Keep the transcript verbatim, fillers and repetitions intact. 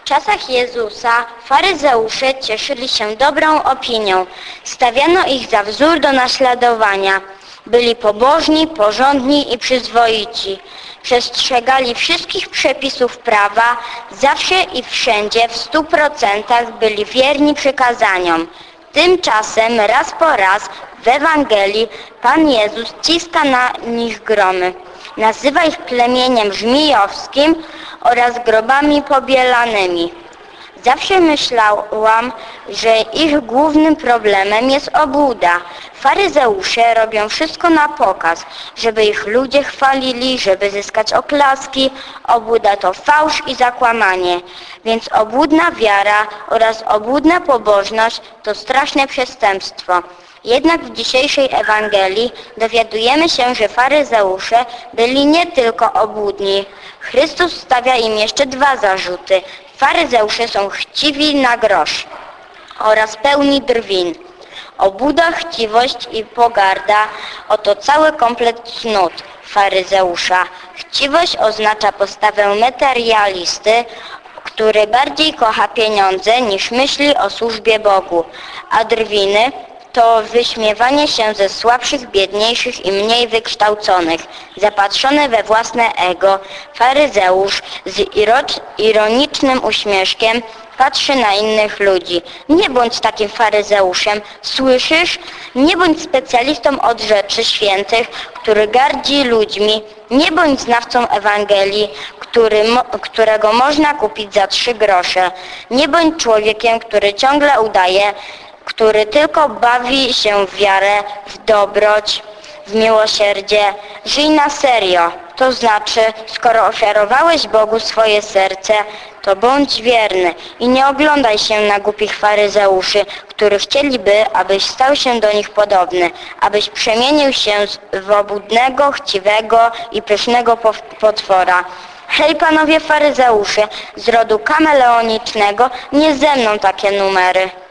W czasach Jezusa faryzeusze cieszyli się dobrą opinią. Stawiano ich za wzór do naśladowania. Byli pobożni, porządni i przyzwoici. Przestrzegali wszystkich przepisów prawa, zawsze i wszędzie w stu procentach byli wierni przykazaniom. Tymczasem raz po raz w Ewangelii Pan Jezus ciska na nich gromy. Nazywa ich plemieniem żmijowskim oraz grobami pobielanymi. Zawsze myślałam, że ich głównym problemem jest obłuda. Faryzeusze robią wszystko na pokaz, żeby ich ludzie chwalili, żeby zyskać oklaski. Obłuda to fałsz i zakłamanie, więc obłudna wiara oraz obłudna pobożność to straszne przestępstwo. Jednak w dzisiejszej Ewangelii dowiadujemy się, że faryzeusze byli nie tylko obłudni. Chrystus stawia im jeszcze dwa zarzuty. Faryzeusze są chciwi na grosz oraz pełni drwin. Obłuda, chciwość i pogarda oto cały komplet cnót faryzeusza. Chciwość oznacza postawę materialisty, który bardziej kocha pieniądze niż myśli o służbie Bogu, a drwiny to wyśmiewanie się ze słabszych, biedniejszych i mniej wykształconych, zapatrzone we własne ego. Faryzeusz z ironicznym uśmieszkiem patrzy na innych ludzi. Nie bądź takim faryzeuszem, słyszysz? Nie bądź specjalistą od rzeczy świętych, który gardzi ludźmi. Nie bądź znawcą Ewangelii, który, którego można kupić za trzy grosze. Nie bądź człowiekiem, który ciągle udaje, który tylko bawi się w wiarę, w dobroć, w miłosierdzie. Żyj na serio, to znaczy, skoro ofiarowałeś Bogu swoje serce, to bądź wierny i nie oglądaj się na głupich faryzeuszy, którzy chcieliby, abyś stał się do nich podobny, abyś przemienił się w obłudnego, chciwego i pysznego potwora. Hej panowie faryzeusze, z rodu kameleonicznego, nie ze mną takie numery.